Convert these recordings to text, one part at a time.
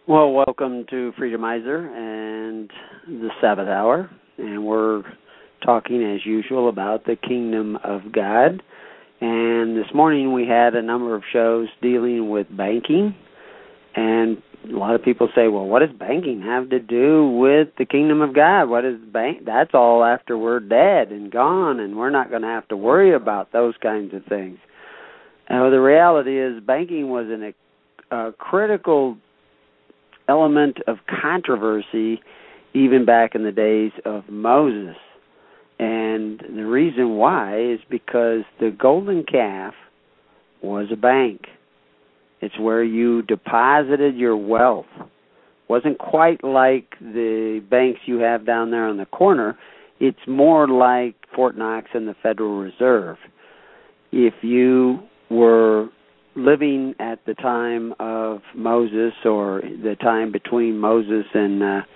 Well, welcome to Freedomizer and the Sabbath Hour, and we're talking as usual about the Kingdom of God. And this morning we had a number of shows dealing with banking, and a lot of people say, well, what does banking have to do with the Kingdom of God? What is bank? That's all after we're dead and gone, and we're not going to have to worry about those kinds of things. The reality is banking was a critical element of controversy even back in the days of Moses. And the reason why is because the golden calf was a bank. It's where you deposited your wealth. It wasn't quite like the banks you have down there on the corner. It's more like Fort Knox and the Federal Reserve. If you were living at the time of Moses or the time between Moses and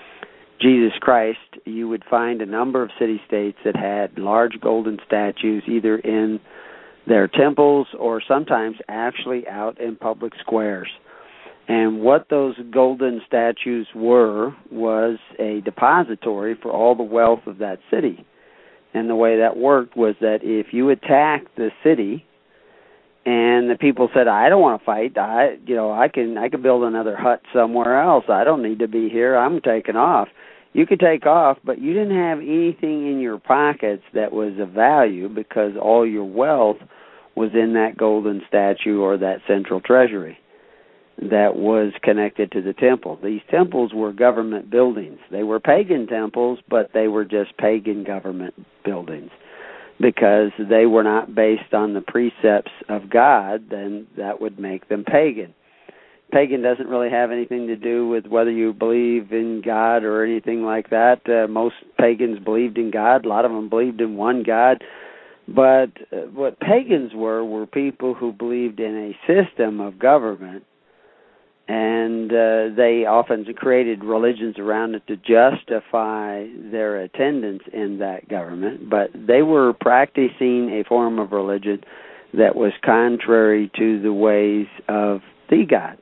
Jesus Christ, you would find a number of city-states that had large golden statues either in their temples or sometimes actually out in public squares. And what those golden statues were was a depository for all the wealth of that city. And the way that worked was that if you attacked the city, and the people said, I don't want to fight. I can build another hut somewhere else. I don't need to be here. I'm taking off. You could take off, but you didn't have anything in your pockets that was of value because all your wealth was in that golden statue or that central treasury that was connected to the temple. These temples were government buildings. They were pagan temples, but they were just pagan government buildings. Because they were not based on the precepts of God, then that would make them pagan. Pagan doesn't really have anything to do with whether you believe in God or anything like that. Most pagans believed in God. A lot of them believed in one God. But what pagans were people who believed in a system of government, and they often created religions around it to justify their attendance in that government. But they were practicing a form of religion that was contrary to the ways of the God.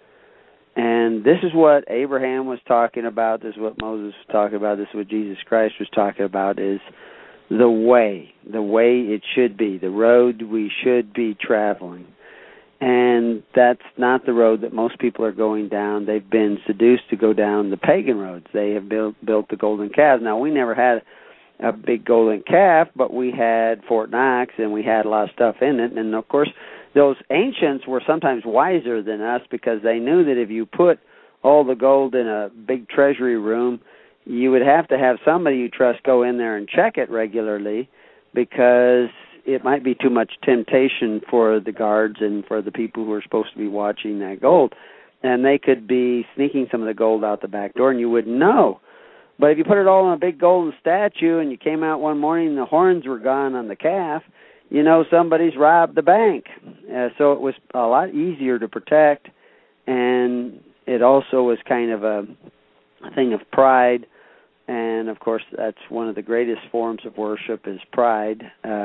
And this is what Abraham was talking about. This is what Moses was talking about. This is what Jesus Christ was talking about, is the way it should be, the road we should be traveling. And that's not the road that most people are going down. They've been seduced to go down the pagan roads. They have built the golden calf. Now, we never had a big golden calf, but we had Fort Knox, and we had a lot of stuff in it. And, of course, those ancients were sometimes wiser than us because they knew that if you put all the gold in a big treasury room, you would have to have somebody you trust go in there and check it regularly because it might be too much temptation for the guards and for the people who are supposed to be watching that gold. And they could be sneaking some of the gold out the back door, and you wouldn't know. But if you put it all in a big golden statue and you came out one morning and the horns were gone on the calf, you know somebody's robbed the bank. So it was a lot easier to protect, and it also was kind of a thing of pride. And, of course, that's one of the greatest forms of worship is pride.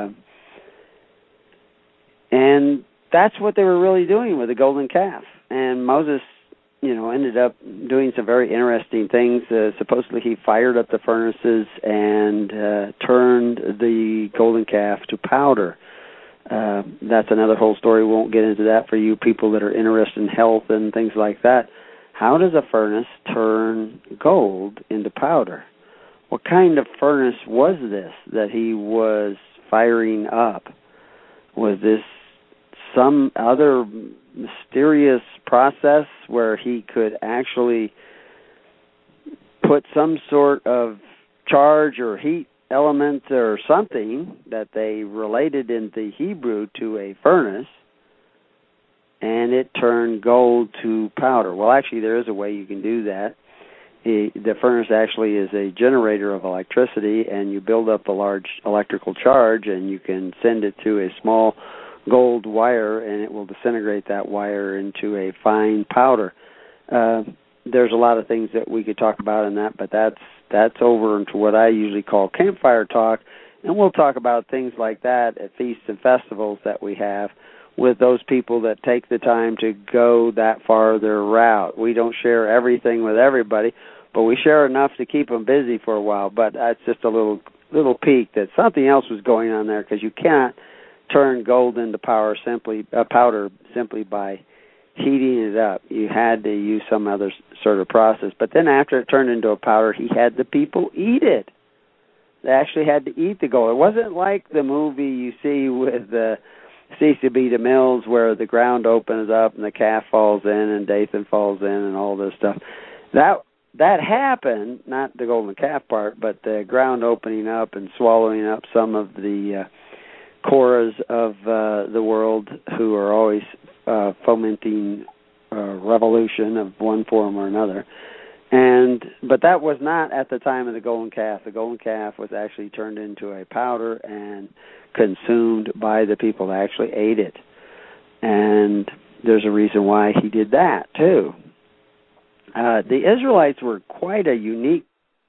And that's what they were really doing with the golden calf. And Moses, ended up doing some very interesting things. Supposedly he fired up the furnaces and turned the golden calf to powder. That's another whole story. We won't get into that for you people that are interested in health and things like that. How does a furnace turn gold into powder? What kind of furnace was this that he was firing up? Was this some other mysterious process where he could actually put some sort of charge or heat element or something that they related in the Hebrew to a furnace, and it turned gold to powder? Well, actually, there is a way you can do that. The furnace actually is a generator of electricity, and you build up a large electrical charge, and you can send it to a small gold wire, and it will disintegrate that wire into a fine powder. There's a lot of things that we could talk about in that, but that's over into what I usually call campfire talk, and we'll talk about things like that at feasts and festivals that we have, with those people that take the time to go that farther route. We don't share everything with everybody, but we share enough to keep them busy for a while. But that's just a little peek that something else was going on there, because you can't turn gold into powder simply by heating it up. You had to use some other sort of process. But then after it turned into a powder, he had the people eat it. They actually had to eat the gold. It wasn't like the movie you see with Cecil B. DeMille's, where the ground opens up and the calf falls in and Dathan falls in and all this stuff. That happened, not the golden calf part, but the ground opening up and swallowing up some of the Korahs of the world, who are always fomenting revolution of one form or another. But that was not at the time of the golden calf. The golden calf was actually turned into a powder and consumed by the people that actually ate it. And there's a reason why he did that, too. The Israelites were quite a unique.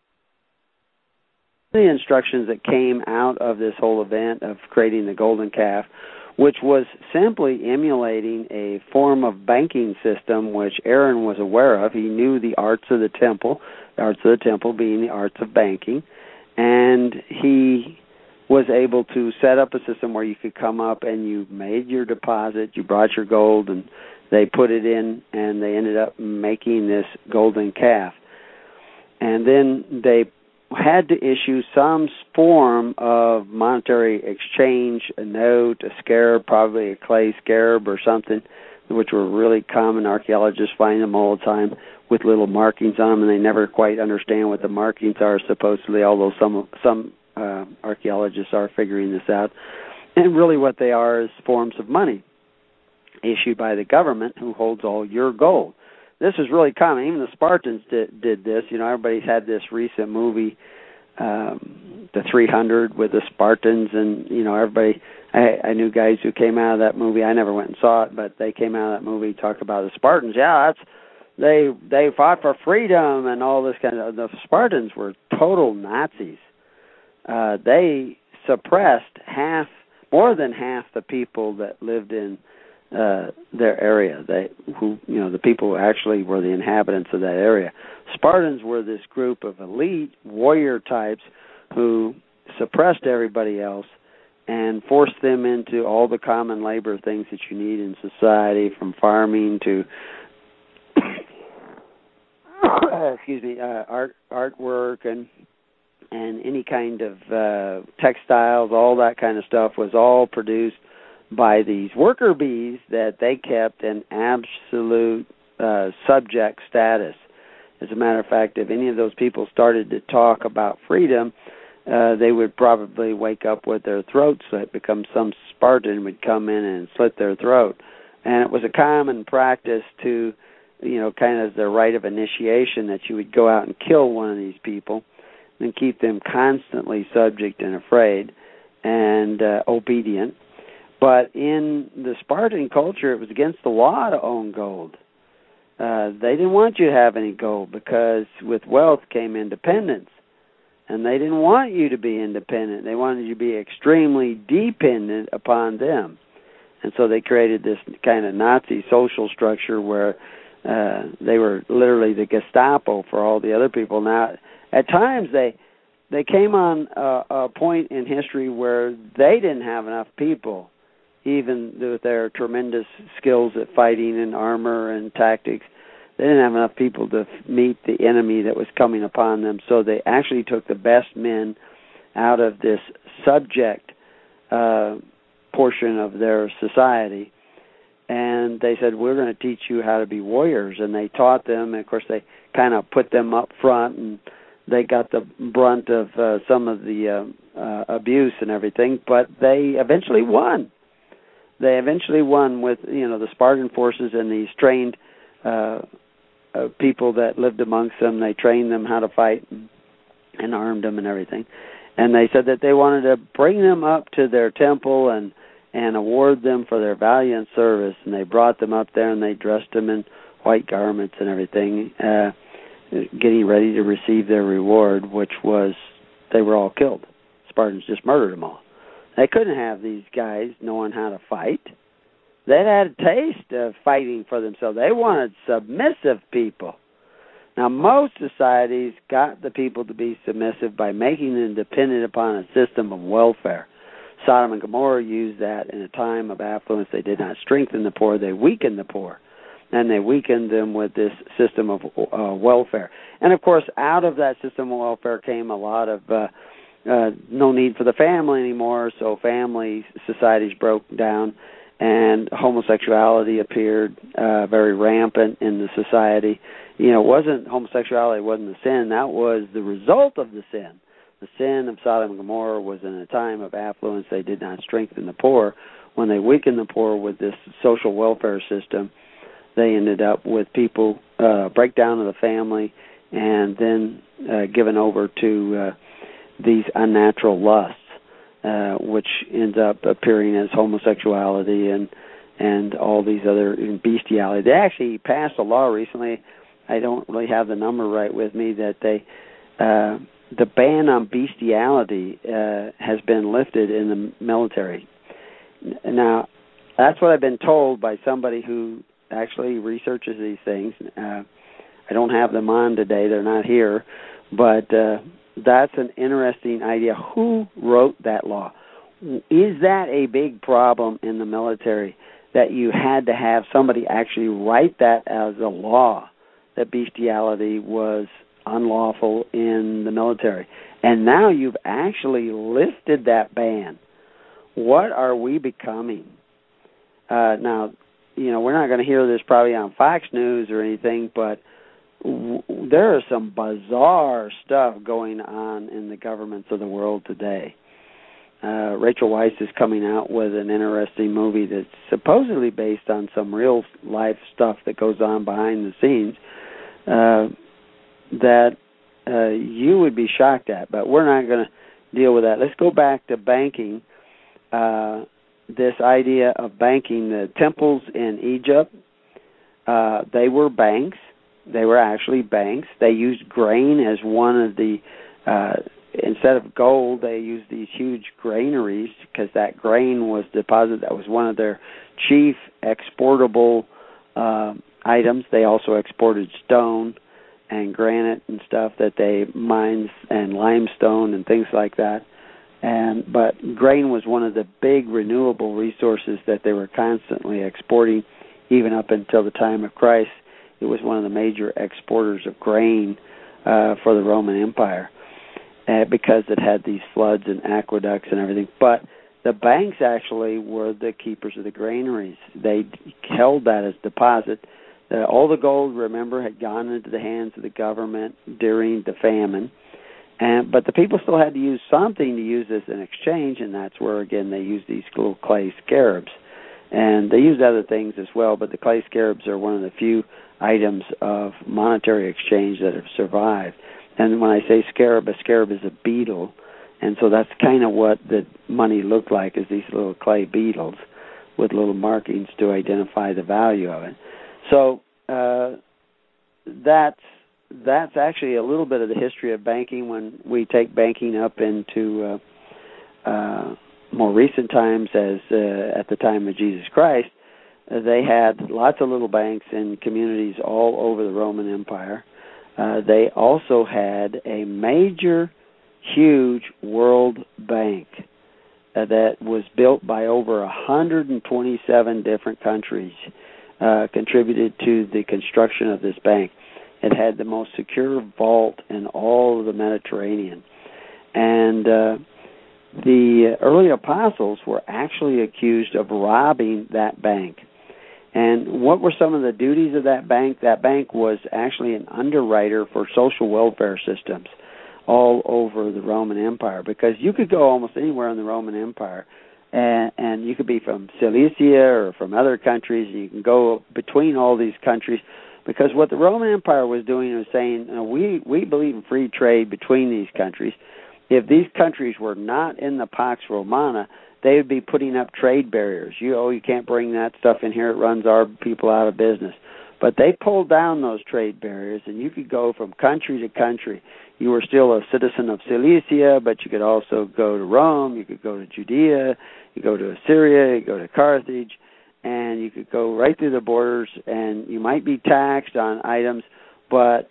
The instructions that came out of this whole event of creating the golden calf, which was simply emulating a form of banking system which Aaron was aware of. He knew the arts of the temple being the arts of banking, and he was able to set up a system where you could come up and you made your deposit, you brought your gold, and they put it in, and they ended up making this golden calf. And then they had to issue some form of monetary exchange, a note, a scarab, probably a clay scarab or something, which were really common. Archaeologists find them all the time with little markings on them, and they never quite understand what the markings are, supposedly, although some archaeologists are figuring this out. And really what they are is forms of money issued by the government, who holds all your gold. This is really common. Even the Spartans did this. You know, everybody's had this recent movie, The 300, with the Spartans, and, you know, everybody, I knew guys who came out of that movie. I never went and saw it, but they came out of that movie, talked about the Spartans. Yeah, they fought for freedom and all this kind of. The Spartans were total Nazis. They suppressed more than half the people that lived in their area. The people who actually were the inhabitants of that area. Spartans were this group of elite warrior types who suppressed everybody else and forced them into all the common labor things that you need in society, from farming to artwork and any kind of textiles. All that kind of stuff was all produced by these worker bees that they kept in absolute subject status. As a matter of fact, if any of those people started to talk about freedom, they would probably wake up with their throats slit, because some Spartan would come in and slit their throat. And it was a common practice to, kind of the rite of initiation, that you would go out and kill one of these people and keep them constantly subject and afraid and obedient. But in the Spartan culture, it was against the law to own gold. They didn't want you to have any gold, because with wealth came independence. And they didn't want you to be independent. They wanted you to be extremely dependent upon them. And so they created this kind of Nazi social structure where they were literally the Gestapo for all the other people. Now, at times they came on a point in history where they didn't have enough people, even with their tremendous skills at fighting and armor and tactics. They didn't have enough people to meet the enemy that was coming upon them, so they actually took the best men out of this subject portion of their society, and they said, we're going to teach you how to be warriors. And they taught them, and of course they kind of put them up front, and they got the brunt of some of the abuse and everything, but they eventually won. They eventually won with, the Spartan forces and these trained people that lived amongst them. They trained them how to fight and armed them and everything. And they said that they wanted to bring them up to their temple and award them for their valiant service. And they brought them up there, and they dressed them in white garments and everything, getting ready to receive their reward, which was they were all killed. Spartans just murdered them all. They couldn't have these guys knowing how to fight. they'd had a taste of fighting for themselves. They wanted submissive people. Now, most societies got the people to be submissive by making them dependent upon a system of welfare. Sodom and Gomorrah used that in a time of affluence. They did not strengthen the poor, they weakened the poor. And they weakened them with this system of welfare. And, of course, out of that system of welfare came a lot of no need for the family anymore, so family societies broke down, and homosexuality appeared very rampant in the society. Homosexuality wasn't the sin. That was the result of the sin. The sin of Sodom and Gomorrah was in a time of affluence. They did not strengthen the poor. When they weakened the poor with this social welfare system, they ended up with people breakdown of the family and then given over to these unnatural lusts, which ends up appearing as homosexuality and all these other bestiality. They actually passed a law recently. I don't really have the number right with me, that the ban on bestiality has been lifted in the military. Now, that's what I've been told by somebody who actually researches these things. I don't have them on today. They're not here. But that's an interesting idea. Who wrote that law? Is that a big problem in the military, that you had to have somebody actually write that as a law, that bestiality was unlawful in the military? And now you've actually lifted that ban. What are we becoming? Now, we're not going to hear this probably on Fox News or anything, but there is some bizarre stuff going on in the governments of the world today. Rachel Weisz is coming out with an interesting movie that's supposedly based on some real life stuff that goes on behind the scenes that you would be shocked at, but we're not going to deal with that. Let's go back to banking. This idea of banking, the temples in Egypt, they were banks. They were actually banks. They used grain as one of the, instead of gold, they used these huge granaries because that grain was deposited. That was one of their chief exportable items. They also exported stone and granite and stuff that they mined, and limestone and things like that. But grain was one of the big renewable resources that they were constantly exporting, even up until the time of Christ. It was one of the major exporters of grain for the Roman Empire because it had these floods and aqueducts and everything. But the banks actually were the keepers of the granaries. They held that as deposit. All the gold, remember, had gone into the hands of the government during the famine. But the people still had to use something to use this in exchange, and that's where, again, they used these little clay scarabs. And they used other things as well, but the clay scarabs are one of the few items of monetary exchange that have survived. And when I say scarab, a scarab is a beetle, and so that's kind of what the money looked like, is these little clay beetles with little markings to identify the value of it. So that's actually a little bit of the history of banking. When we take banking up into more recent times, as at the time of Jesus Christ, they had lots of little banks in communities all over the Roman Empire. They also had a major, huge world bank that was built by over 127 different countries, contributed to the construction of this bank. It had the most secure vault in all of the Mediterranean. And the early apostles were actually accused of robbing that bank. And what were some of the duties of that bank? That bank was actually an underwriter for social welfare systems all over the Roman Empire, because you could go almost anywhere in the Roman Empire, and you could be from Cilicia or from other countries, and you can go between all these countries, because what the Roman Empire was doing was saying, we believe in free trade between these countries. If these countries were not in the Pax Romana, they would be putting up trade barriers. You can't bring that stuff in here. It runs our people out of business. But they pulled down those trade barriers, and you could go from country to country. You were still a citizen of Cilicia, but you could also go to Rome. You could go to Judea. You go to Assyria. You go to Carthage. and you could go right through the borders, and you might be taxed on items, but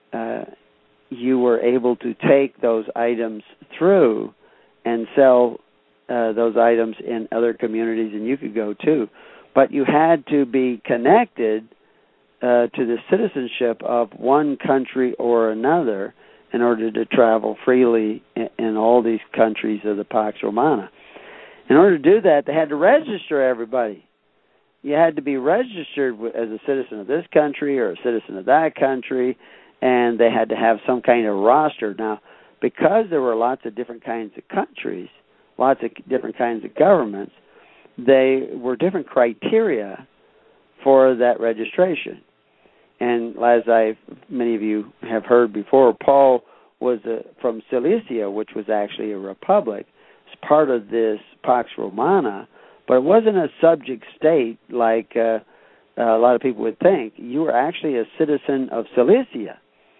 you were able to take those items through and sell those items in other communities, and you could go too. But you had to be connected to the citizenship of one country or another in order to travel freely in all these countries of the Pax Romana. In order to do that, they had to register everybody. You had to be registered as a citizen of this country or a citizen of that country, and they had to have some kind of roster. Now, because there were lots of different kinds of countries, lots of different kinds of governments, they were different criteria for that registration. And as many of you have heard before, Paul was from Cilicia, which was actually a republic. It's part of this Pax Romana, but it wasn't a subject state like a lot of people would think. You were actually a citizen of Cilicia.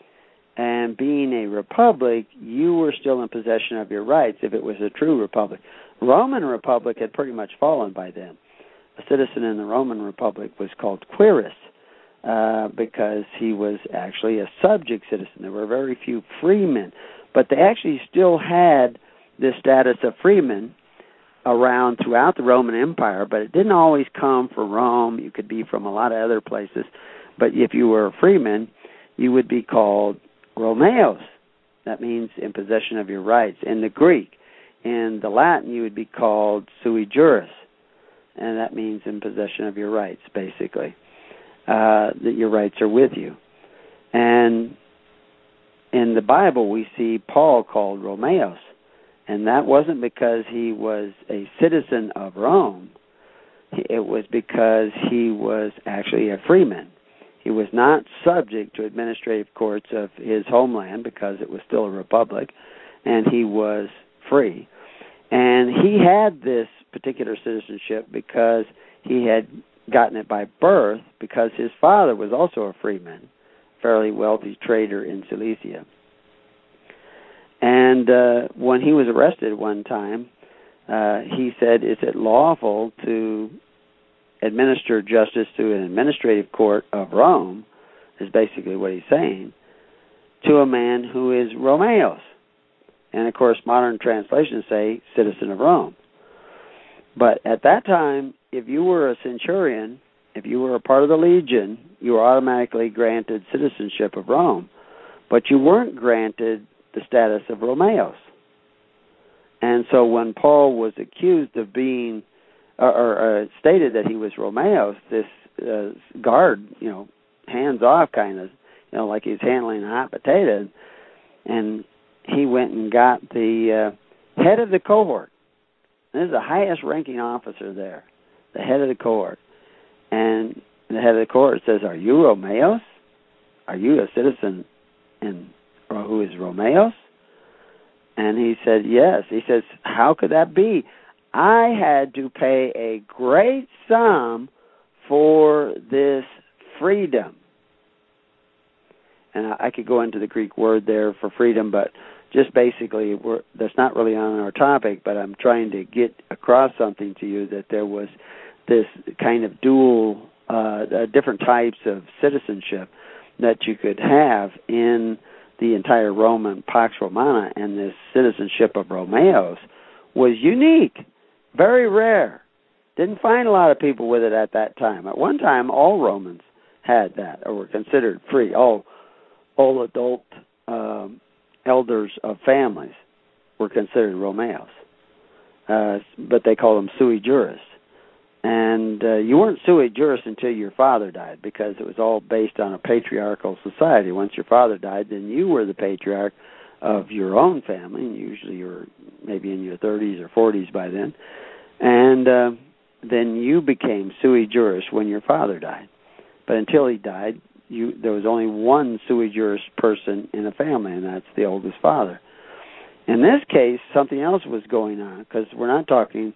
And being a republic, you were still in possession of your rights if it was a true republic. Roman Republic had pretty much fallen by then. A citizen in the Roman Republic was called Quirus because he was actually a subject citizen. There were very few freemen, but they actually still had this status of freemen around throughout the Roman Empire, but it didn't always come from Rome. You could be from a lot of other places, but if you were a freeman, you would be called Romeos. That means in possession of your rights. In the Greek, in the Latin, you would be called sui juris, and that means in possession of your rights, basically, that your rights are with you. And in the Bible, we see Paul called Romeos, and that wasn't because he was a citizen of Rome. It was because he was actually a freeman. He was not subject to administrative courts of his homeland because it was still a republic, and he was free. And he had this particular citizenship because he had gotten it by birth because his father was also a freeman, fairly wealthy trader in Cilicia. And when he was arrested one time, he said, "Is it lawful to administer justice to an administrative court of Rome," is basically what he's saying, "to a man who is Romeos?" And, of course, modern translations say citizen of Rome. But at that time, if you were a centurion, if you were a part of the legion, you were automatically granted citizenship of Rome. But you weren't granted the status of Romeos. And so when Paul was accused of being or stated that he was Romeos, this guard, hands off kind of, like he's handling a hot potato, and he went and got the head of the cohort. This is the highest ranking officer there, the head of the cohort. And the head of the cohort says, "Are you Romeos? Are you a citizen who is Romeos?" And he said, "Yes." He says, "How could that be? I had to pay a great sum for this freedom." And I could go into the Greek word there for freedom, but just basically, that's not really on our topic, but I'm trying to get across something to you, that there was this kind of dual, different types of citizenship that you could have in the entire Roman Pax Romana, and this citizenship of Romeos was unique. Very rare. Didn't find a lot of people with it at that time. At one time, all Romans had that, or were considered free. All adult elders of families were considered Romeos. But they called them sui juris. And you weren't sui juris until your father died, because it was all based on a patriarchal society. Once your father died, then you were the patriarch of your own family, and usually you were maybe in your 30s or 40s by then. And then you became sui juris when your father died. But until he died, there was only one sui juris person in a family, and that's the oldest father. In this case, something else was going on, because we're not talking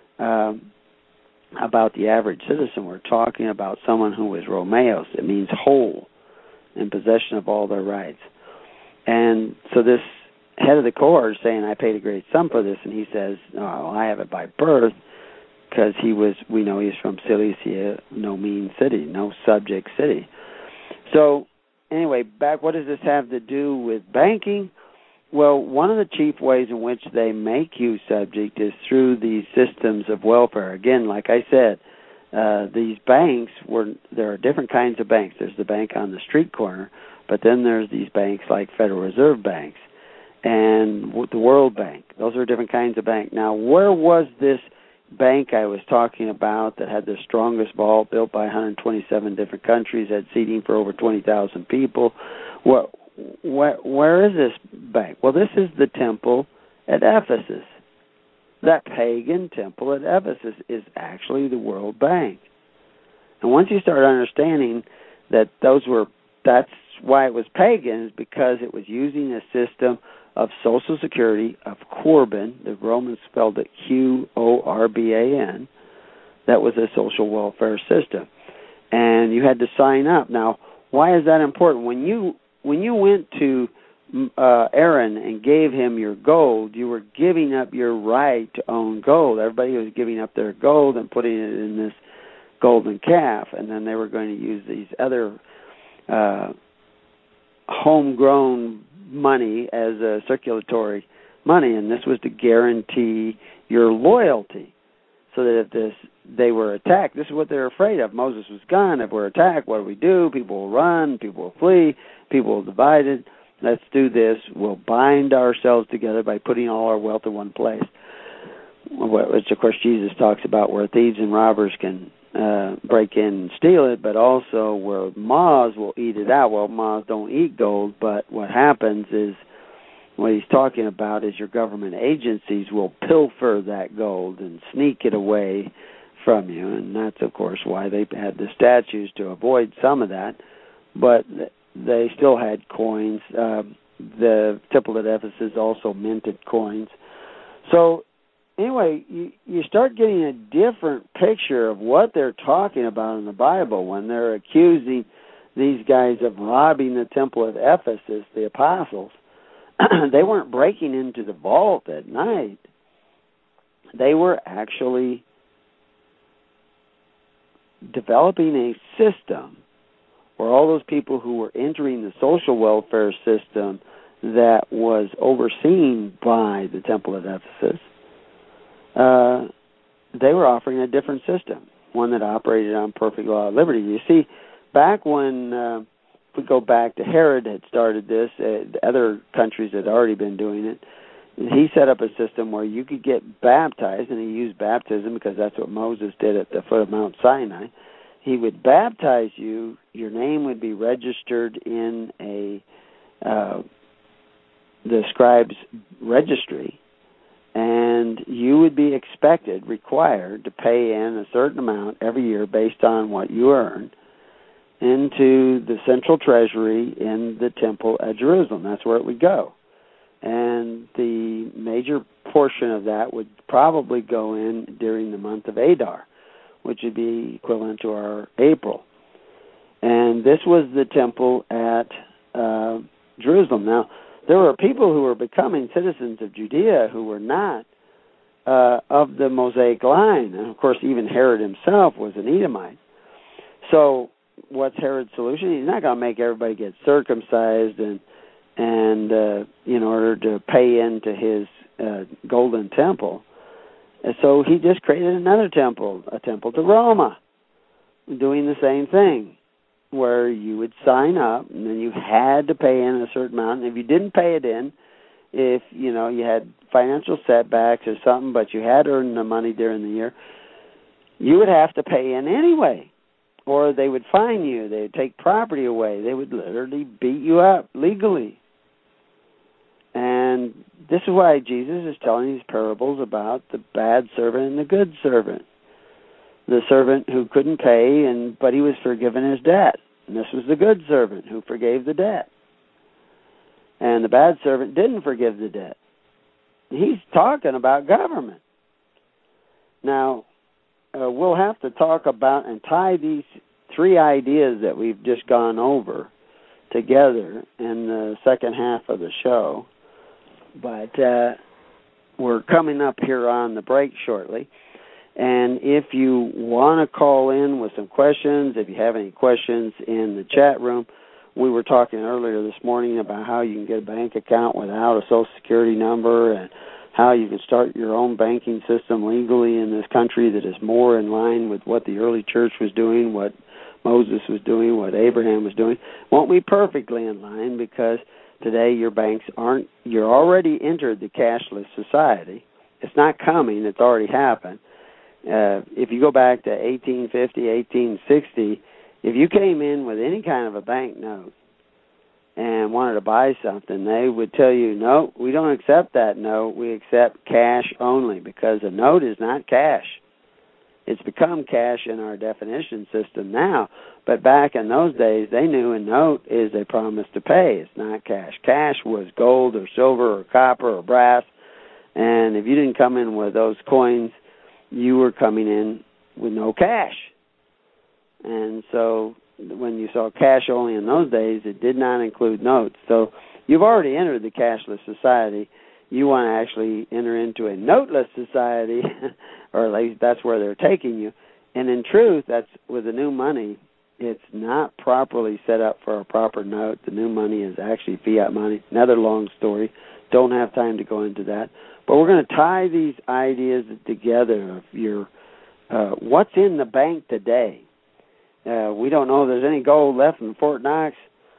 about the average citizen. We're talking about someone who was Romeos. It means whole, in possession of all their rights. And so this head of the cohort is saying, "I paid a great sum for this," and he says, "No, I have it by birth because we know he's from Cilicia, no mean city, no subject city. So anyway, what does this have to do with banking? Well, one of the chief ways in which they make you subject is through these systems of welfare. Again, like I said, these banks there are different kinds of banks. There's the bank on the street corner, but then there's these banks like Federal Reserve banks and the World Bank. Those are different kinds of banks. Now, where was this bank I was talking about that had the strongest vault built by 127 different countries, had seating for over 20,000 people? Where is this bank? Well, this is the temple at Ephesus. That pagan temple at Ephesus is actually the World Bank. And once you start understanding that that's why it was pagan, is because it was using a system of Social Security, of Corban. The Romans spelled it Qorban. That was a social welfare system. And you had to sign up. Now, why is that important? When you went to Aaron and gave him your gold, you were giving up your right to own gold. Everybody was giving up their gold and putting it in this golden calf, and then they were going to use these other homegrown money as a circulatory money, and this was to guarantee your loyalty, so that if they were attacked, this is what they're afraid of. Moses was gone. If we're attacked, what do we do? People will run, people will flee, people will be divided. Let's do this. We'll bind ourselves together by putting all our wealth in one place, which, of course, Jesus talks about, where thieves and robbers can break in and steal it, but also where moths will eat it out. Well, moths don't eat gold, but what happens is, what he's talking about is your government agencies will pilfer that gold and sneak it away from you, and that's, of course, why they had the statues, to avoid some of that, but they still had coins. The temple at Ephesus also minted coins. So anyway, you start getting a different picture of what they're talking about in the Bible when they're accusing these guys of robbing the temple at Ephesus, the apostles. They weren't breaking into the vault at night. They were actually developing a system where all those people who were entering the social welfare system that was overseen by the temple at Ephesus, they were offering a different system, one that operated on perfect law of liberty. You see, back when, if we go back to Herod had started this, other countries had already been doing it, he set up a system where you could get baptized, and he used baptism because that's what Moses did at the foot of Mount Sinai. He would baptize you, your name would be registered in the scribe's registry, and you would be required to pay in a certain amount every year based on what you earned into the central treasury in the temple at Jerusalem. That's where it would go. And the major portion of that would probably go in during the month of Adar, which would be equivalent to our April. And this was the temple at Jerusalem. Now, there were people who were becoming citizens of Judea who were not of the Mosaic line. And, of course, even Herod himself was an Edomite. So what's Herod's solution? He's not going to make everybody get circumcised and in order to pay into his golden temple. And so he just created another temple, a temple to Roma, doing the same thing, where you would sign up and then you had to pay in a certain amount. And if you didn't pay it in, if you had financial setbacks or something, but you had earned the money during the year, you would have to pay in anyway, or they would fine you. They would take property away. They would literally beat you up legally. And this is why Jesus is telling these parables about the bad servant and the good servant. The servant who couldn't pay, but he was forgiven his debt. And this was the good servant who forgave the debt. And the bad servant didn't forgive the debt. He's talking about government. Now, we'll have to talk about and tie these three ideas that we've just gone over together in the second half of the show. But we're coming up here on the break shortly. And if you want to call in with some questions, if you have any questions in the chat room, we were talking earlier this morning about how you can get a bank account without a Social Security number and how you can start your own banking system legally in this country that is more in line with what the early church was doing, what Moses was doing, what Abraham was doing. Won't be perfectly in line because today your banks aren't, you're already entered the cashless society. It's not coming, it's already happened. If you go back to 1850, 1860, if you came in with any kind of a bank note and wanted to buy something, they would tell you, no, we don't accept that note. We accept cash only because a note is not cash. It's become cash in our definition system now, but back in those days, they knew a note is a promise to pay. It's not cash. Cash was gold or silver or copper or brass, and if you didn't come in with those coins, you were coming in with no cash. And so when you saw cash only in those days, it did not include notes. So you've already entered the cashless society. You want to actually enter into a noteless society, or at least that's where they're taking you. And in truth, that's with the new money, it's not properly set up for a proper note. The new money is actually fiat money. Another long story. Don't have time to go into that. But we're going to tie these ideas together of your what's in the bank today. We don't know if there's any gold left in Fort Knox,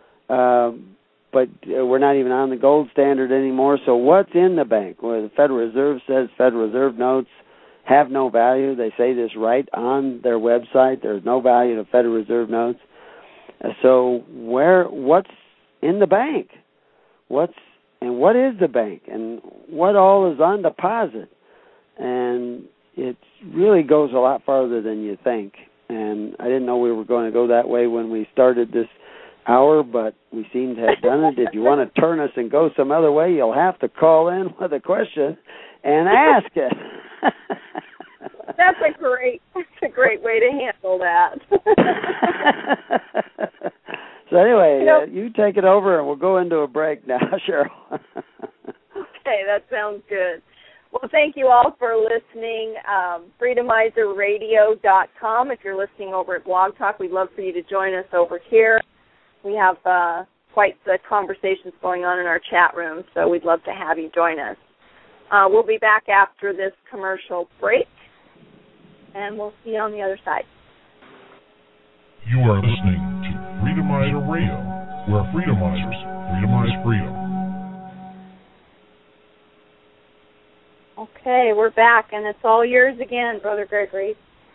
but we're not even on the gold standard anymore. So what's in the bank? Well, the Federal Reserve says Federal Reserve notes have no value. They say this right on their website. There's no value to Federal Reserve notes. So what's in the bank? What is the bank? And what all is on deposit? And it really goes a lot farther than you think. And I didn't know we were going to go that way when we started this hour, but we seem to have done it. If you want to turn us and go some other way, you'll have to call in with a question and ask it. That's a great way to handle that. So anyway, you take it over, and we'll go into a break now, Cheryl. Okay, that sounds good. Well, thank you all for listening. FreedomizerRadio.com. If you're listening over at Blog Talk, we'd love for you to join us over here. We have quite the conversations going on in our chat room, so we'd love to have you join us. We'll be back after this commercial break, and we'll see you on the other side. You are listening to Freedomizer Radio, where Freedomizers freedomize freedom. Okay, we're back, and it's all yours again, Brother Gregory.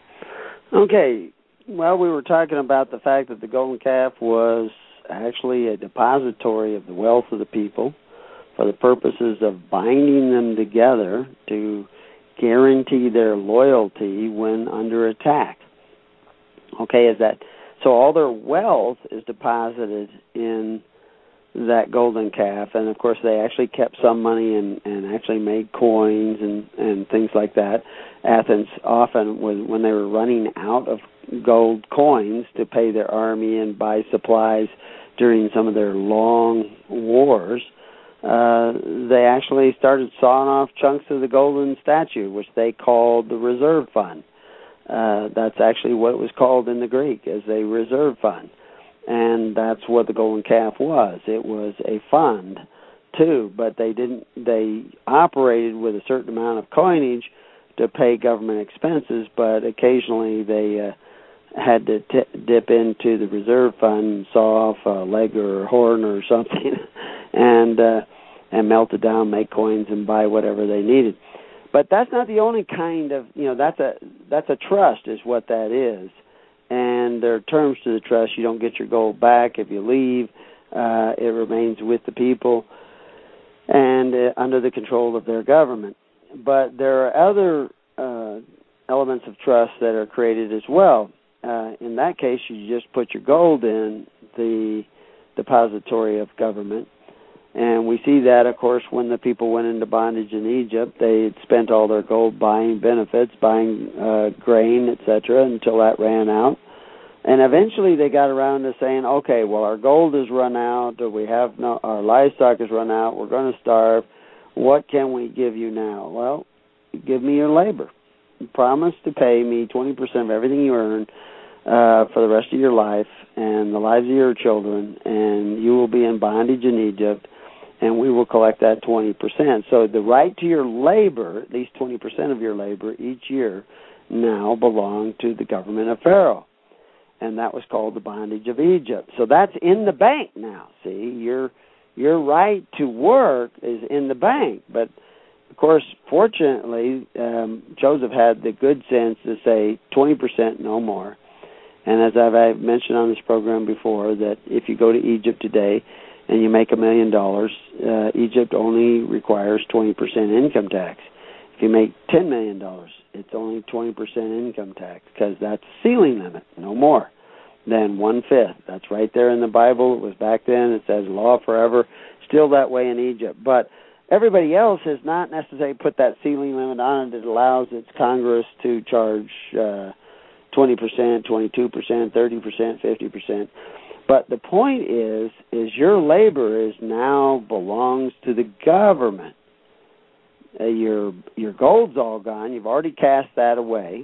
Okay. Well, we were talking about the fact that the golden calf was actually a depository of the wealth of the people for the purposes of binding them together to guarantee their loyalty when under attack. Okay, so all their wealth is deposited in that golden calf, and of course they actually kept some money and actually made coins and things like that. Athens often, when they were running out of gold coins to pay their army and buy supplies during some of their long wars, they actually started sawing off chunks of the golden statue, which they called the reserve fund. That's actually what it was called in the Greek, as a reserve fund. And that's what the golden calf was. It was a fund, too, but they operated with a certain amount of coinage to pay government expenses, but occasionally they had to dip into the reserve fund and saw off a leg or a horn or something and melt it down, make coins, and buy whatever they needed. But that's not the only kind of, that's a trust is what that is. And there are terms to the trust. You don't get your gold back if you leave. It remains with the people and under the control of their government. But there are other elements of trust that are created as well. In that case, you just put your gold in the depository of government. And we see that, of course, when the people went into bondage in Egypt. They had spent all their gold buying benefits, buying grain, etc., until that ran out. And eventually they got around to saying, okay, well, our gold has run out, or our livestock has run out, we're going to starve. What can we give you now? Well, give me your labor. promise to pay me 20% of everything you earn for the rest of your life and the lives of your children, and you will be in bondage in Egypt, and we will collect that 20%. So the right to your labor, at least 20% of your labor each year, now belong to the government of Pharaoh. And that was called the bondage of Egypt. So that's in the bank now. See, your right to work is in the bank. But, of course, fortunately, Joseph had the good sense to say 20%, no more. And as I've mentioned on this program before, that if you go to Egypt today and you make $1 million, Egypt only requires 20% income tax. If you make $10 million, it's only 20% income tax, because that's the ceiling limit, no more than 1/5. That's right there in the Bible. It was back then. It says law forever. Still that way in Egypt. But everybody else has not necessarily put that ceiling limit on it. It allows its Congress to charge 20%, 22%, 30%, 50%. But the point is your labor is now belongs to the government. Your gold's all gone. You've already cast that away.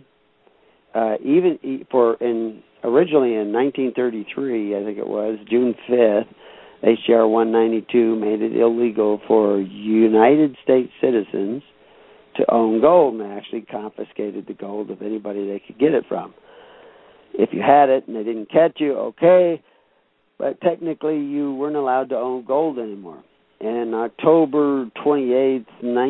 Originally in 1933, I think it was, June 5th, H.R. 192 made it illegal for United States citizens to own gold, and they actually confiscated the gold of anybody they could get it from. If you had it and they didn't catch you, okay, but technically you weren't allowed to own gold anymore. And October 28th,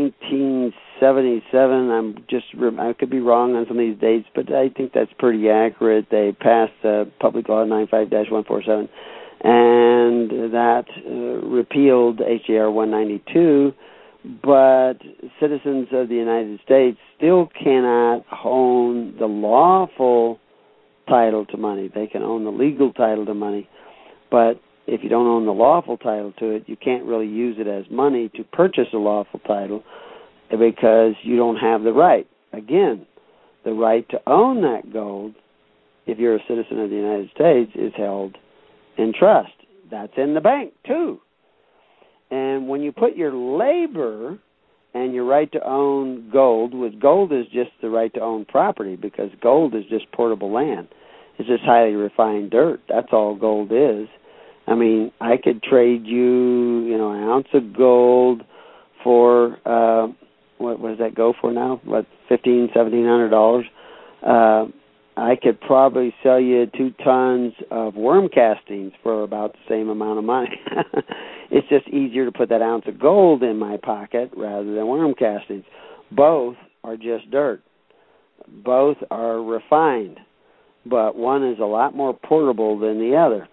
1977, I could be wrong on some of these dates, but I think that's pretty accurate. They passed Public Law 95-147, and that repealed H.R. 192, but citizens of the United States still cannot own the lawful title to money. They can own the legal title to money, but if you don't own the lawful title to it, you can't really use it as money to purchase a lawful title, because you don't have the right. Again, the right to own that gold, if you're a citizen of the United States, is held in trust. That's in the bank, too. And when you put your labor and your right to own gold, with gold is just the right to own property, because gold is just portable land. It's just highly refined dirt. That's all gold is. I mean, I could trade you, an ounce of gold for, what does that go for now? What, $1,700? I could probably sell you 2 tons of worm castings for about the same amount of money. It's just easier to put that ounce of gold in my pocket rather than worm castings. Both are just dirt. Both are refined, but one is a lot more portable than the other.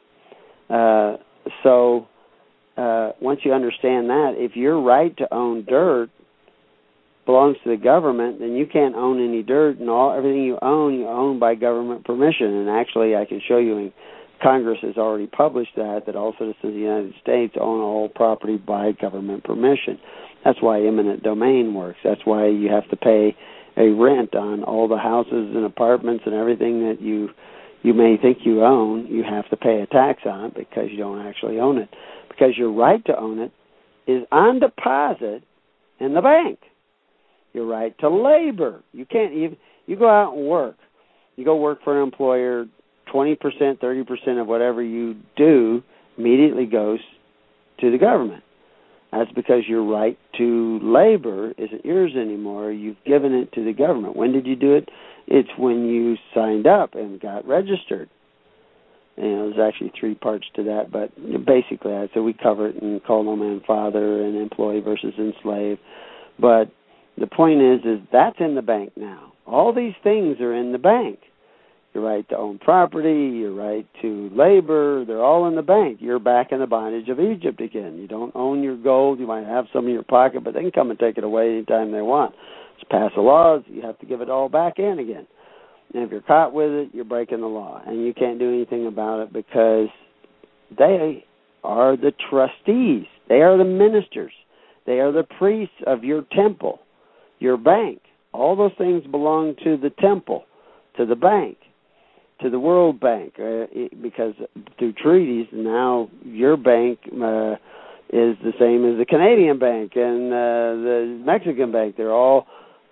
So once you understand that, if your right to own dirt belongs to the government, then you can't own any dirt, and everything you own by government permission. And actually, I can show you, and Congress has already published that all citizens of the United States own all property by government permission. That's why eminent domain works. That's why you have to pay a rent on all the houses and apartments and everything that you may think you own. You have to pay a tax on it because you don't actually own it, because your right to own it is on deposit in the bank. Your right to labor. You can't even, you go out and work. You go work for an employer, 20%, 30% of whatever you do immediately goes to the government. That's because your right to labor isn't yours anymore. You've given it to the government. When did you do it? It's when you signed up and got registered. There's actually 3 parts to that, but basically, so we cover it in Call No Man Father and Employee versus Enslaved. But the point is that's in the bank now. All these things are in the bank. Your right to own property, your right to labor, they're all in the bank. You're back in the bondage of Egypt again. You don't own your gold. You might have some in your pocket, but they can come and take it away anytime they want. Just pass a law, you have to give it all back in again. And if you're caught with it, you're breaking the law. And you can't do anything about it because they are the trustees. They are the ministers. They are the priests of your temple, your bank. All those things belong to the temple, to the bank, to the World Bank, because through treaties now your bank is the same as the Canadian bank and the Mexican bank. They're all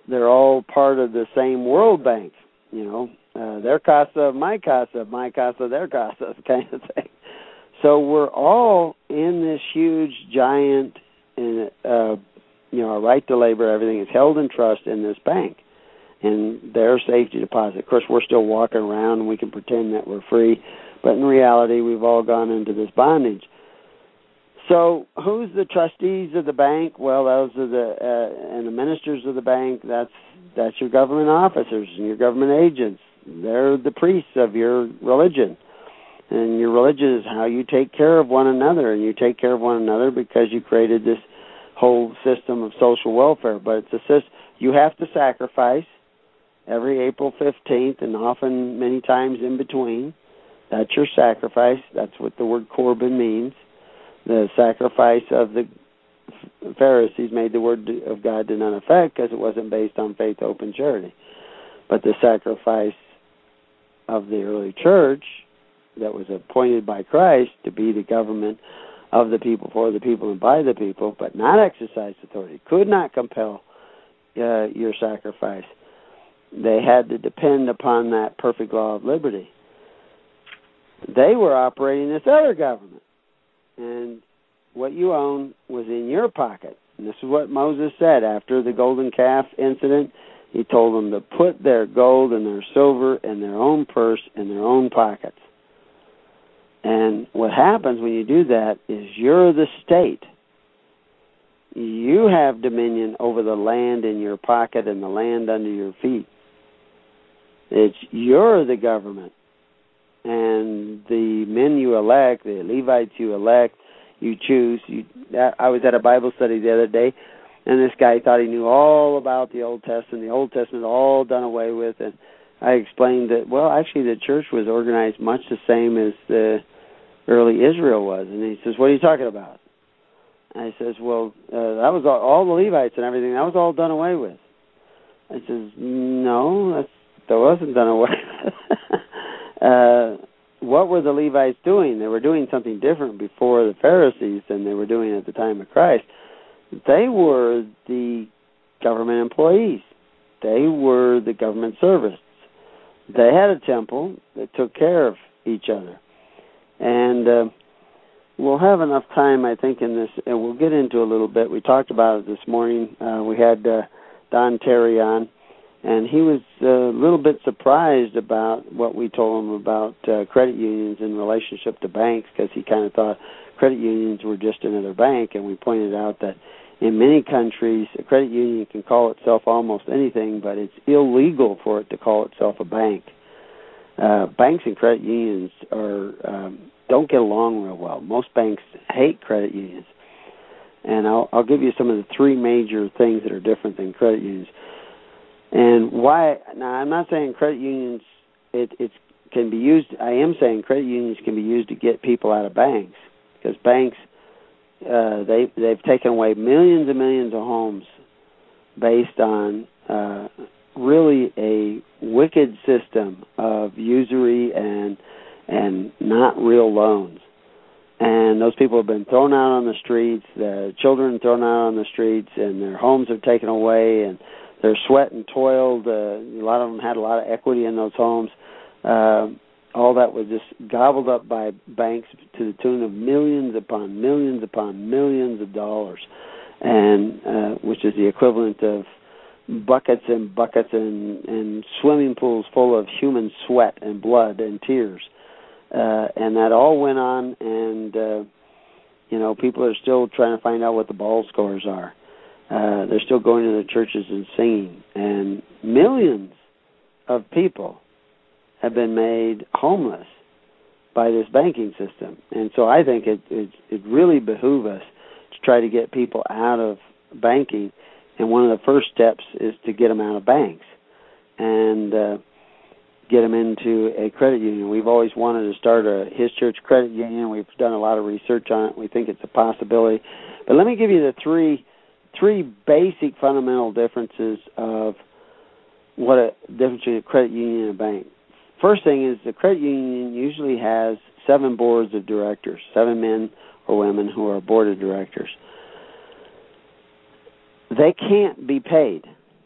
they're all part of the same World Bank, you know, their casa, my casa, their casa kind of thing. So we're all in this huge, giant, you know, our right to labor, everything is held in trust in this bank and their safety deposit. Of course, we're still walking around and we can pretend that we're free, but in reality, we've all gone into this bondage. So who's the trustees of the bank? Well, those are and the ministers of the bank. That's your government officers and your government agents. They're the priests of your religion. And your religion is how you take care of one another, and you take care of one another because you created this whole system of social welfare. But it's a system you have to sacrifice every April 15th, and often many times in between. That's your sacrifice. That's what the word Corban means. The sacrifice of the Pharisees made the word of God to none effect because it wasn't based on faith, hope, and charity. But the sacrifice of the early church that was appointed by Christ to be the government of the people, for the people, and by the people, but not exercise authority, could not compel your sacrifice. They had to depend upon that perfect law of liberty. They were operating this other government, and what you own was in your pocket. And this is what Moses said after the golden calf incident. He told them to put their gold and their silver in their own purse, in their own pockets. And what happens when you do that is you're the state. You have dominion over the land in your pocket and the land under your feet. You're the government. And the men you elect, the Levites you elect, you choose. I was at a Bible study the other day, and this guy thought he knew all about the Old Testament all done away with. And I explained that, well, actually the church was organized much the same as the early Israel was. And he says, what are you talking about? And I says, well, that was all the Levites and everything. That was all done away with. I says, no, that wasn't done away with. What were the Levites doing? They were doing something different before the Pharisees than they were doing at the time of Christ. They were the government employees. They were the government servants. They had a temple that took care of each other. And we'll have enough time, I think, in this, and we'll get into a little bit. We talked about it this morning. We had Don Terry on, and he was a little bit surprised about what we told him about credit unions in relationship to banks, because he kind of thought credit unions were just another bank, and we pointed out that in many countries, a credit union can call itself almost anything, but it's illegal for it to call itself a bank. Banks and credit unions don't get along real well. Most banks hate credit unions. And I'll give you some of the three major things that are different than credit unions. And why? Now, I'm not saying credit unions it can be used. I am saying credit unions can be used to get people out of banks, because banks they've taken away millions and millions of homes based on really a wicked system of usury and not real loans. And those people have been thrown out on the streets, the children thrown out on the streets, and their homes are taken away, and their sweat and toiled. A lot of them had a lot of equity in those homes. All that was just gobbled up by banks to the tune of millions upon millions of dollars, and which is the equivalent of buckets and buckets and swimming pools full of human sweat and blood and tears. And that all went on, and people are still trying to find out what the ball scores are. They're still going to the churches and singing, and millions of people have been made homeless by this banking system. And so I think it really behooves us to try to get people out of banking, and one of the first steps is to get them out of banks and get them into a credit union. We've always wanted to start His Church credit union. We've done a lot of research on it. We think it's a possibility. But let me give you the three basic fundamental differences of what a difference between a credit union and a bank. First thing is the credit union usually has 7 boards of directors, 7 men or women who are board of directors. They can't be paid.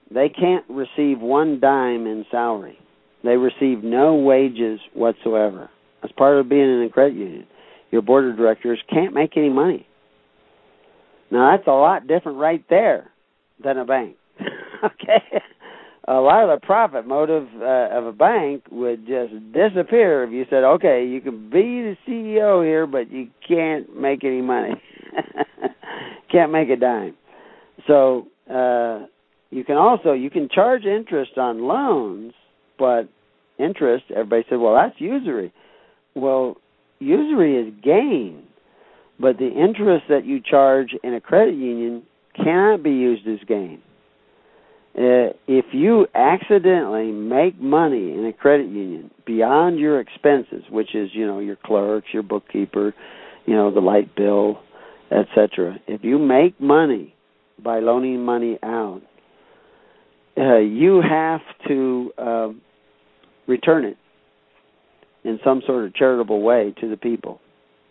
they can't receive one dime in salary. They receive no wages whatsoever. As part of being in a credit union, your board of directors can't make any money. Now, that's a lot different right there than a bank. Okay? A lot of the profit motive of a bank would just disappear if you said, okay, you can be the CEO here, but you can't make any money. Can't make a dime. So you can charge interest on loans, but interest, everybody said, well, that's usury. Well, usury is gain, but the interest that you charge in a credit union cannot be used as gain. If you accidentally make money in a credit union beyond your expenses, which is, your clerks, your bookkeeper, the light bill, etc., if you make money by loaning money out, you have to return it in some sort of charitable way to the people.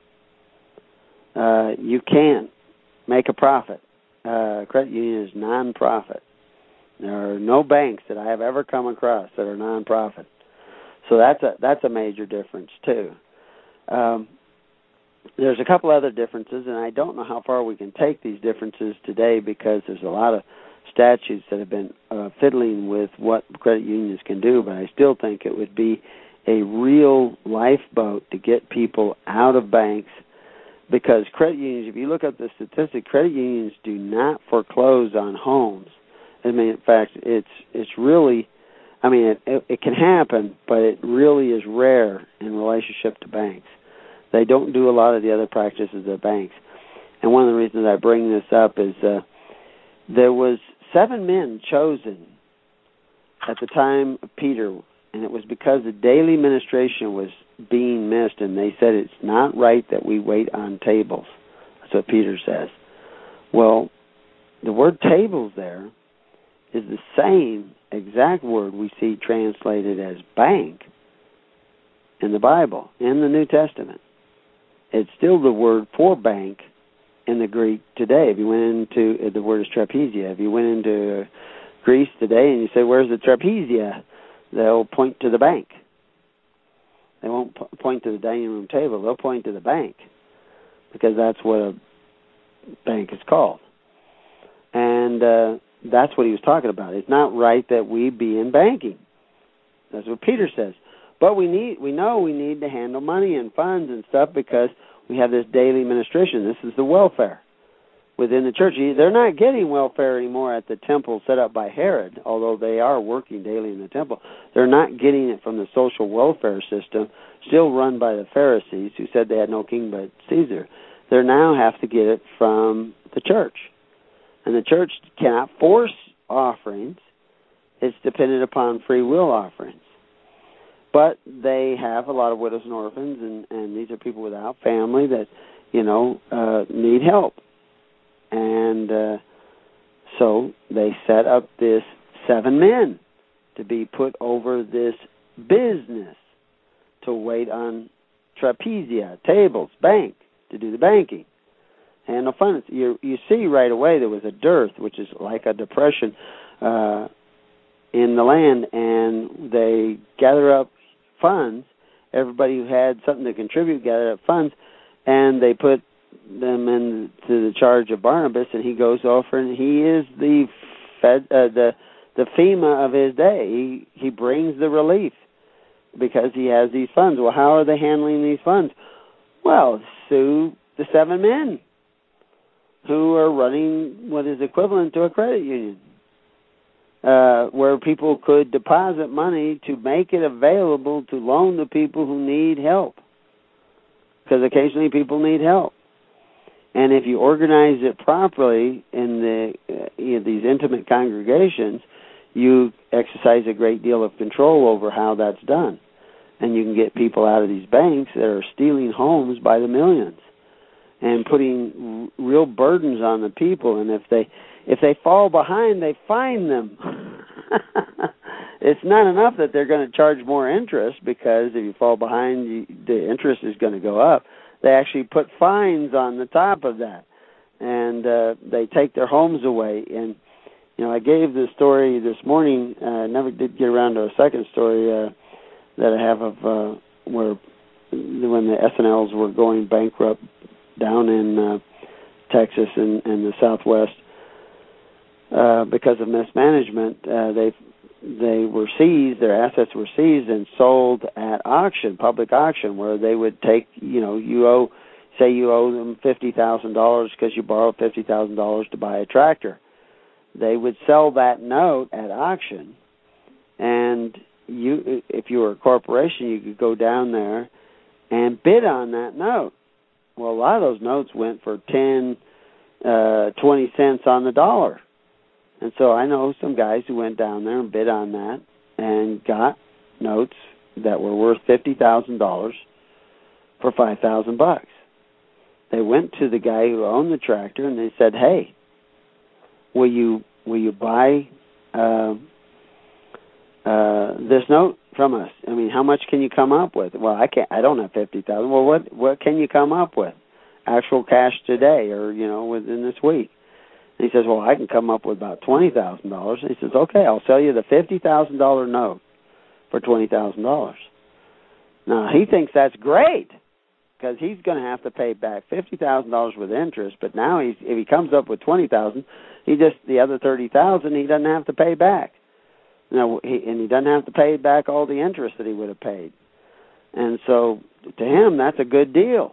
You can't make a profit. Credit union is non-profit. There are no banks that I have ever come across that are non-profit. So that's a major difference too. There's a couple other differences, and I don't know how far we can take these differences today because there's a lot of statutes that have been fiddling with what credit unions can do, but I still think it would be a real lifeboat to get people out of banks, because credit unions, if you look at the statistic, credit unions do not foreclose on homes. I mean, in fact, it's really, it can happen, but it really is rare in relationship to banks. They don't do a lot of the other practices of banks. And one of the reasons I bring this up is there was 7 men chosen at the time of Peter, and it was because the daily ministration was being missed, and they said it's not right that we wait on tables. That's what Peter says. Well, the word tables there is the same exact word we see translated as bank in the Bible, in the New Testament. It's still the word for bank in the Greek today. If you went into, the word is trapezia. If you went into Greece today and you say, where's the trapezia? They'll point to the bank. They won't point to the dining room table. They'll point to the bank because that's what a bank is called. And that's what he was talking about. It's not right that we be in banking. That's what Peter says. But we know we need to handle money and funds and stuff because we have this daily ministration. This is the welfare within the church. They're not getting welfare anymore at the temple set up by Herod, although they are working daily in the temple. They're not getting it from the social welfare system, still run by the Pharisees, who said they had no king but Caesar. They now have to get it from the church. And the church cannot force offerings. It's dependent upon free will offerings. But they have a lot of widows and orphans, and these are people without family that, need help. And so they set up this 7 men to be put over this business, to wait on trapezia, tables, bank, to do the banking. And the funds, you see right away there was a dearth, which is like a depression in the land, and they gather up funds. Everybody who had something to contribute gathered up funds, and they put them into the charge of Barnabas, and he goes over, and he is the FEMA of his day. He brings the relief because he has these funds. Well, how are they handling these funds? Well, through the 7 men who are running what is equivalent to a credit union, where people could deposit money to make it available to loan to people who need help, because occasionally people need help. And if you organize it properly in these intimate congregations, you exercise a great deal of control over how that's done. And you can get people out of these banks that are stealing homes by the millions and putting real burdens on the people. And if they fall behind, they fine them. It's not enough that they're going to charge more interest, because if you fall behind, the interest is going to go up. They actually put fines on the top of that, and they take their homes away. And I gave the story this morning. I never did get around to a second story that I have of where when the S&Ls were going bankrupt down in Texas and the Southwest because of mismanagement. They were seized. Their assets were seized and sold at auction, public auction, where they would take. You owe them $50,000 because you borrowed $50,000 to buy a tractor. They would sell that note at auction, and if you were a corporation, you could go down there and bid on that note. Well, a lot of those notes went for 10, 20 cents on the dollar. And so I know some guys who went down there and bid on that and got notes that were worth $50,000 for $5,000. They went to the guy who owned the tractor and they said, "Hey, will you buy this note from us? I mean, how much can you come up with?" "Well, I don't have $50,000. "Well, what can you come up with? Actual cash today or, within this week?" And he says, "Well, I can come up with about $20,000. He says, "Okay, I'll sell you the $50,000 note for $20,000. Now, he thinks that's great because he's going to have to pay back $50,000 with interest, but now if he comes up with $20,000, the other $30,000 he doesn't have to pay back. And he doesn't have to pay back all the interest that he would have paid. And so to him, that's a good deal.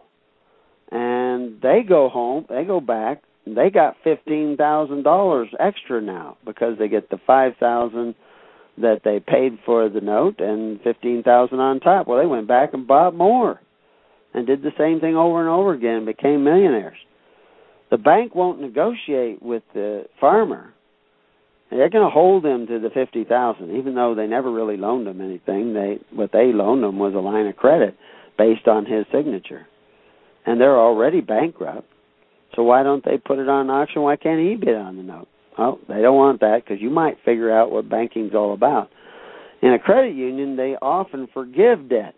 And they go home, they go back, and they got $15,000 extra now because they get the $5,000 that they paid for the note and $15,000 on top. Well, they went back and bought more and did the same thing over and over again and became millionaires. The bank won't negotiate with the farmer. They're going to hold him to the $50,000, even though they never really loaned him anything. What they loaned him was a line of credit based on his signature. And they're already bankrupt. So why don't they put it on auction? Why can't he bid on the note? Well, they don't want that because you might figure out what banking's all about. In a credit union, they often forgive debt.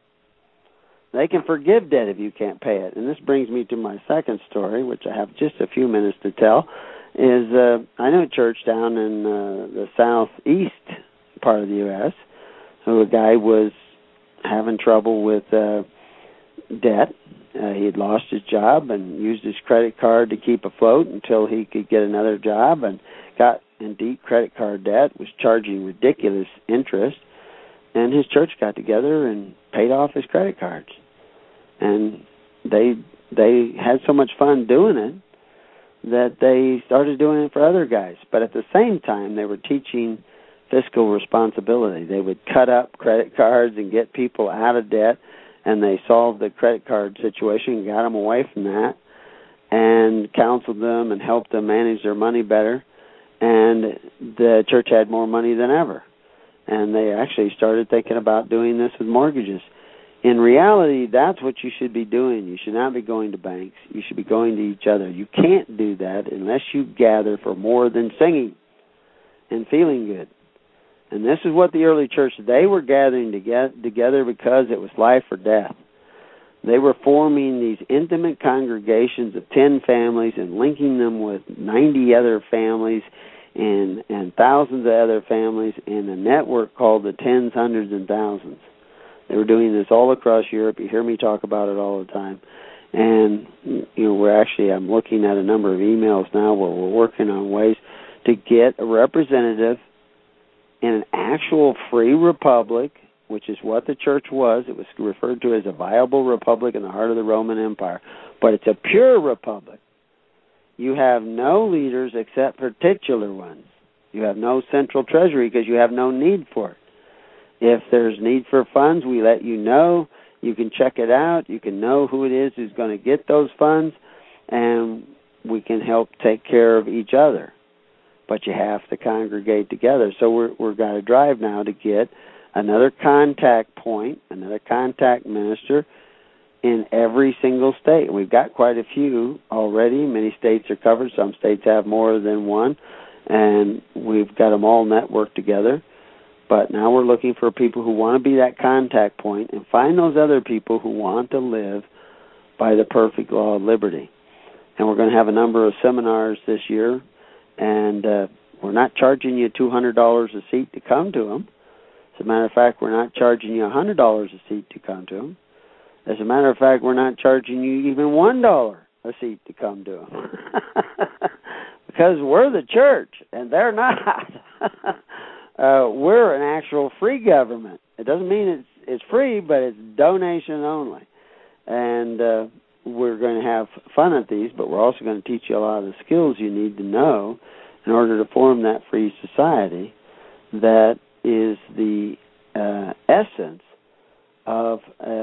They can forgive debt if you can't pay it. And this brings me to my second story, which I have just a few minutes to tell, is I know a church down in the southeast part of the U.S. who a guy was having trouble with debt. He had lost his job and used his credit card to keep afloat until he could get another job and got in deep credit card debt, was charging ridiculous interest, and his church got together and paid off his credit cards. And they had so much fun doing it that they started doing it for other guys. But at the same time, they were teaching fiscal responsibility. They would cut up credit cards and get people out of debt, and they solved the credit card situation and got them away from that and counseled them and helped them manage their money better. And the church had more money than ever. And they actually started thinking about doing this with mortgages. In reality, that's what you should be doing. You should not be going to banks. You should be going to each other. You can't do that unless you gather for more than singing and feeling good. And this is what the early church, they were gathering together because it was life or death. They were forming these intimate congregations of 10 families and linking them with 90 other families and thousands of other families in a network called the tens, hundreds, and thousands. They were doing this all across Europe. You hear me talk about it all the time. And, I'm looking at a number of emails now where we're working on ways to get a representative in an actual free republic, which is what the church was. It was referred to as a viable republic in the heart of the Roman Empire. But it's a pure republic. You have no leaders except for titular ones. You have no central treasury because you have no need for it. If there's need for funds, we let you know. You can check it out. You can know who it is who's going to get those funds, and we can help take care of each other. But you have to congregate together. So we're got to drive now to get another contact point, another contact minister in every single state. We've got quite a few already. Many states are covered. Some states have more than one, and we've got them all networked together. But now we're looking for people who want to be that contact point and find those other people who want to live by the perfect law of liberty. And we're going to have a number of seminars this year, and We're not charging you $200 a seat to come to them. As a matter of fact, we're not charging you $100 a seat to come to them. As a matter of fact, we're not charging you even $1 a seat to come to them. Because we're the church, and they're not. We're an actual free government. It doesn't mean it's free, but it's donation only. And we're going to have fun at these, but we're also going to teach you a lot of the skills you need to know in order to form that free society that is the essence of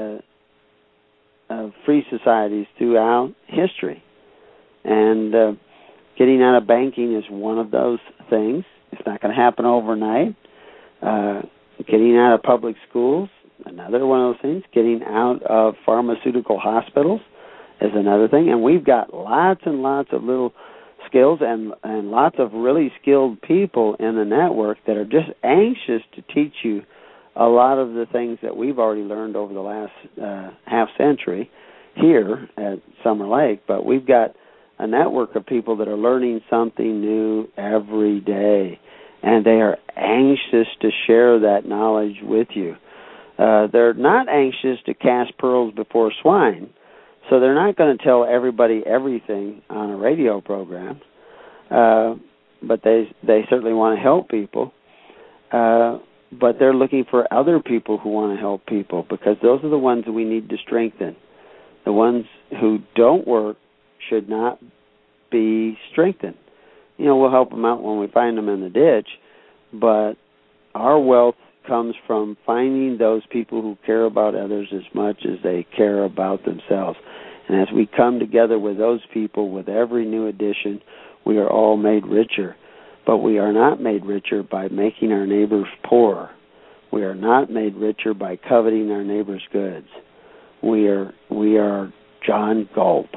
free societies throughout history. And getting out of banking is one of those things. It's not going to happen overnight. Getting out of public schools, another one of those things. Getting out of pharmaceutical hospitals is another thing. And we've got lots and lots of little skills and lots of really skilled people in the network that are just anxious to teach you a lot of the things that we've already learned over the last half century here at Summer Lake. But we've got a network of people that are learning something new every day, and they are anxious to share that knowledge with you. They're not anxious to cast pearls before swine, so they're not going to tell everybody everything on a radio program, but they certainly want to help people. But they're looking for other people who want to help people, because those are the ones that we need to strengthen. The ones who don't work should not be strengthened. We'll help them out when we find them in the ditch, but our wealth comes from finding those people who care about others as much as they care about themselves. And as we come together with those people with every new addition, we are all made richer. But we are not made richer by making our neighbors poor. We are not made richer by coveting our neighbor's goods. We are John Galt.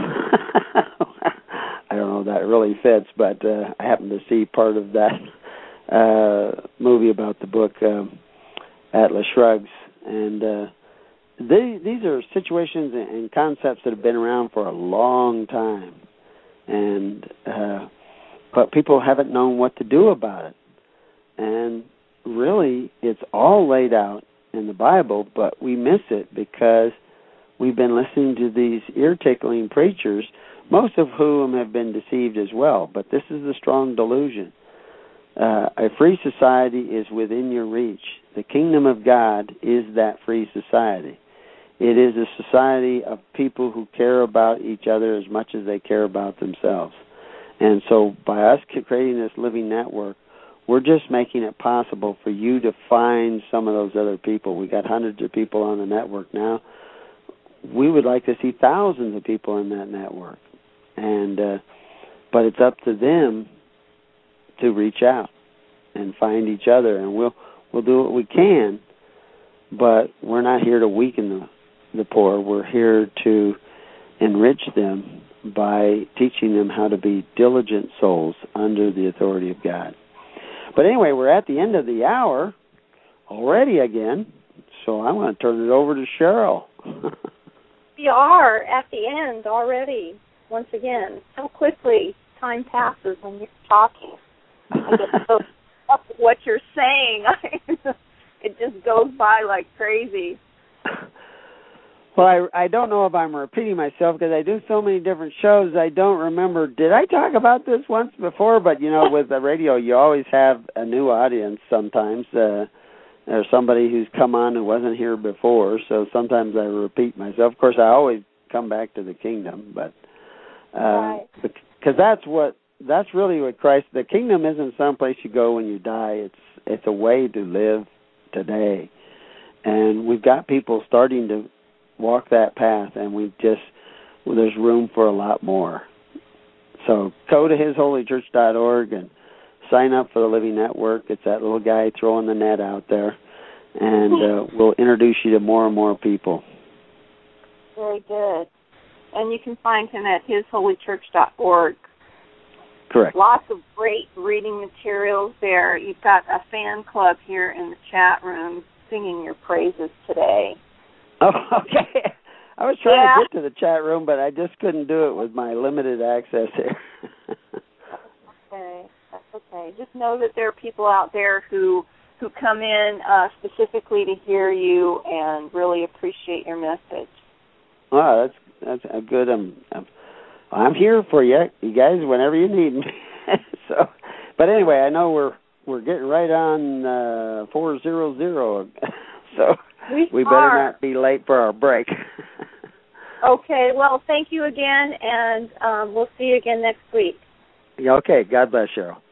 I don't know if that really fits, but I happened to see part of that movie about the book Atlas Shrugs. And these are situations and concepts that have been around for a long time. And but people haven't known what to do about it. And really, it's all laid out in the Bible, but we miss it because we've been listening to these ear-tickling preachers, most of whom have been deceived as well. But this is the strong delusion. A free society is within your reach. The kingdom of God is that free society. It is a society of people who care about each other as much as they care about themselves. And so by us creating this living network, we're just making it possible for you to find some of those other people. We got hundreds of people on the network now. We would like to see thousands of people in that network. And but it's up to them to reach out and find each other, and we'll do what we can, but we're not here to weaken the poor. We're here to enrich them by teaching them how to be diligent souls under the authority of God. But anyway, we're at the end of the hour already again, so I'm going to turn it over to Cheryl. We are at the end already, once again. So quickly time passes when you're talking. I get so up with what you're saying. It just goes by like crazy. Well, I don't know if I'm repeating myself because I do so many different shows. I don't remember. Did I talk about this once before? But, with the radio, you always have a new audience sometimes. Or somebody who's come on who wasn't here before. So sometimes I repeat myself. Of course, I always come back to the kingdom. But Right. Because that's really what Christ, the kingdom isn't someplace you go when you die. It's a way to live today. And we've got people starting to walk that path, and there's room for a lot more. So go to hisholychurch.org and sign up for the Living Network. It's that little guy throwing the net out there, and we'll introduce you to more and more people. Very good. And you can find him at hisholychurch.org. Correct. Lots of great reading materials there. You've got a fan club here in the chat room singing your praises today. Oh, okay. I was trying to get to the chat room, but I just couldn't do it with my limited access here. Okay, that's okay. Okay. Just know that there are people out there who come in specifically to hear you and really appreciate your message. Well, that's a good. I'm here for you guys, whenever you need me. So, but anyway, I know we're getting right on 4:00, so we better not be late for our break. Okay. Well, thank you again, and we'll see you again next week. Okay. God bless, Cheryl.